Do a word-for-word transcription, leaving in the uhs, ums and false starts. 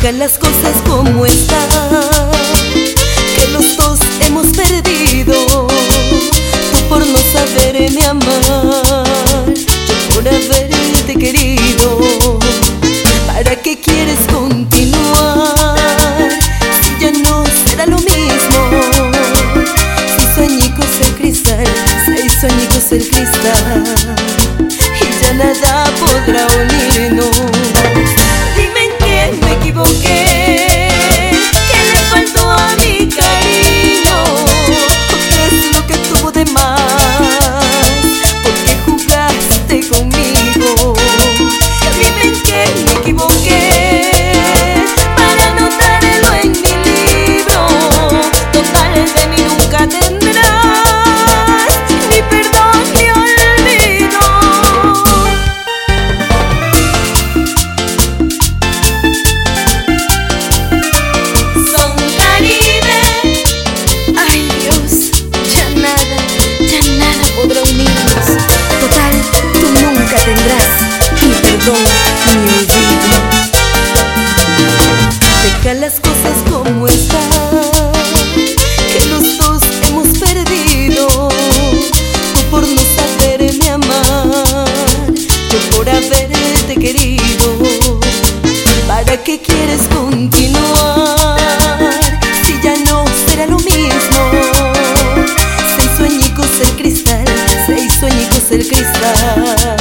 Deja las cosas como están, que los dos hemos perdido. Tú por no saberme amar, yo por haberte querido. ¿Para qué quieres continuar si ya no será lo mismo? Seis añicos el cristal, seis añicos el cristal, y ya nada podrá unirnos. Dime en qué me equivoqué, qué le faltó a mi cariño, o qué es lo que tuvo de más, por qué jugaste conmigo. Dime en qué me equivoqué para anotarlo en mi libro. Total, de mí nunca tendrás ni perdón ni olvido. Son Caribe. Ay Dios, ya nada, ya nada podrá unirnos. Total, tú nunca tendrás ni perdón ni olvido. Deja las cosas como están, que los dos hemos perdido. Tú por no saberme amar, yo por haberte querido. ¿Para qué quieres continuar si ya no será lo mismo? Seis sueñicos el cristal, seis sueñicos el cristal,